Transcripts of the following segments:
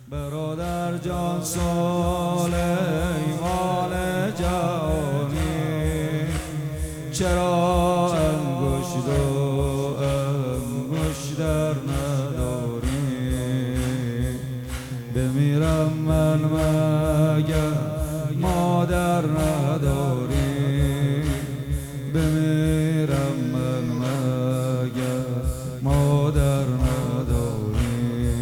برادر جان سلیمان جانی، چرا انگشتر نداری؟ بمیرم من مگر مادر نداری؟ بمیرم من مگر مادر نداری؟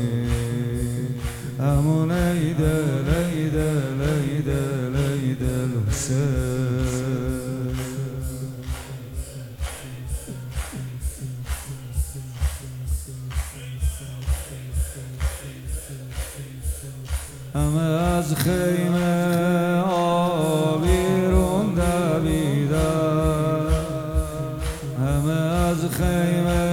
همون ای دل ای دل ای دل ای دل حسین. همه از خیمه بیرون دویدن، همه از خیمه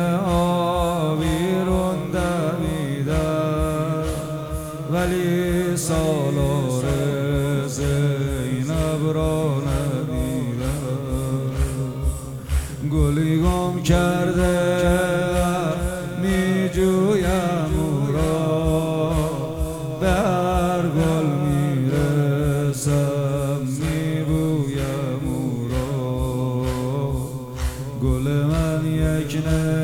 بیرون دویدن، ولی سالار زینب را ندیدن. گلی گم کرده می جویم او را، به هر گل می رسم می بویم او را. گل من یک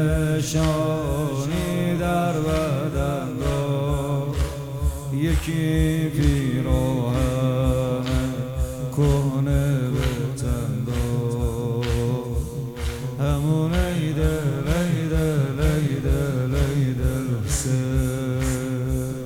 نشانی در بدن را، یکی پیراهن کهنه به تن داد. همون ای دل ای دل ای دل ای دل حسین.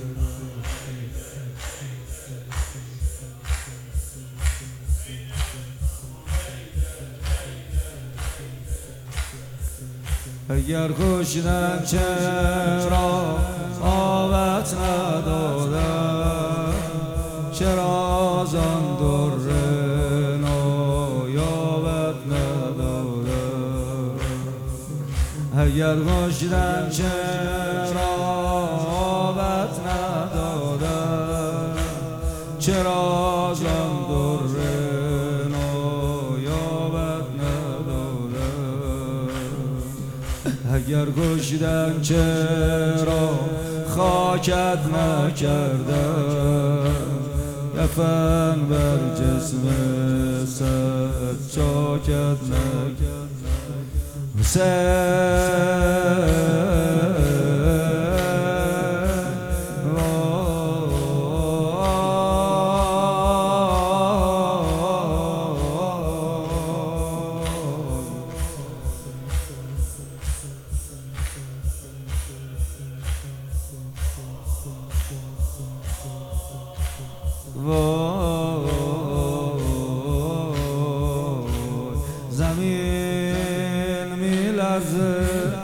اگر کشتن چرا آبت ندادن؟ چرا زان در نایابت ندادن؟ اگر کشتن چرا آبت ندادن؟ چرا زان در نایابت ندادن؟ اگر کشتن چرا خاکت نکردن؟ کفن بر جسم سجاکت نکردن؟ زمین می لرزه،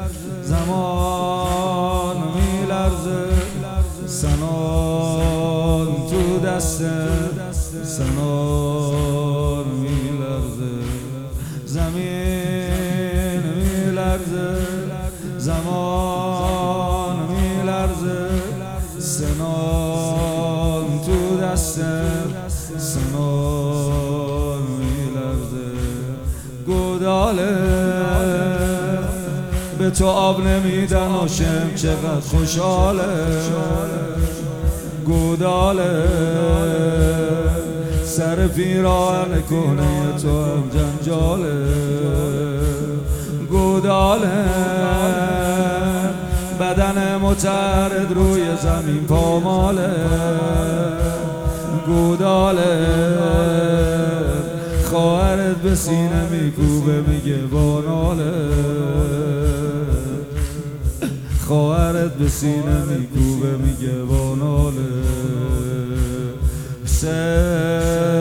زمان می لرزه، سنان تو دست سنان می لرزه. زمین می لرزه، زمان می لرزه، سنان تو دست سنان می لرزه. گوداله به تو آب نمیدن و شم چقدر خوشحاله. گوداله سر پیراهن کهنه تو هم جنجاله. گوداله بدن متعرض روی زمین پاماله. گوداله خواهرت به سینه میکوبه میگه با ناله. خواهرت به سینه میکوبه میگه با ناله.